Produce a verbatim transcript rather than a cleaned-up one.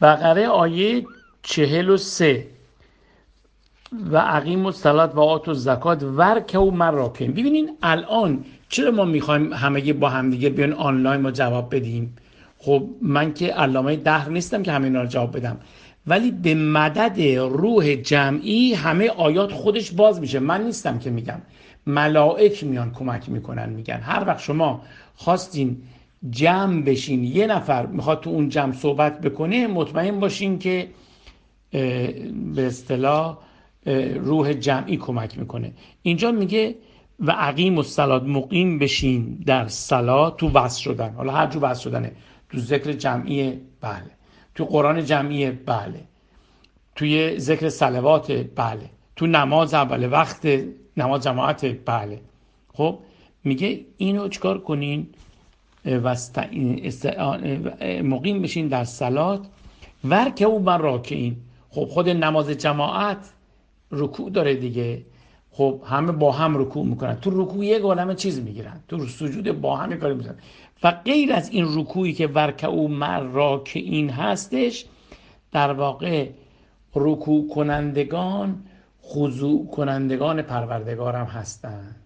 بقره آیه چهل و سه و اقیم الصلاة و آتوا الزکات ورکعوا مع الراکعین. ببینین الان چرا ما میخوایم همه با همدیگه بیان آنلاین ما جواب بدیم؟ خب من که علامه دهر نیستم که همه اینا رو جواب بدم، ولی به مدد روح جمعی همه آیات خودش باز میشه. من نیستم که میگم، ملائک میان کمک میکنن. میگن هر وقت شما خواستین جمع بشین، یه نفر میخواد تو اون جمع صحبت بکنه، مطمئن باشین که به اصطلاح روح جمعی کمک میکنه. اینجا میگه و اقیم الصلاة، مقیم بشین در صلات، تو وصل شدن، حالا هر جو وصل شدنه، تو ذکر جمعی بله، تو قرآن جمعی بله، توی ذکر صلوات بله، تو نماز اول وقت نماز جماعت بله. خب میگه اینو چیکار کنین؟ مقیم بشین در صلات ورکعوا مع الراکعین. خب خود نماز جماعت رکوع داره دیگه، خب همه با هم رکوع میکنن، تو رکوع یک عالمه چیز میگیرن، تو سجود با هم کاری میکنن. و غیر از این رکوعی که ورکعوا مع الراکعین هستش، در واقع رکوع کنندگان خضوع کنندگان پروردگار هم هستن.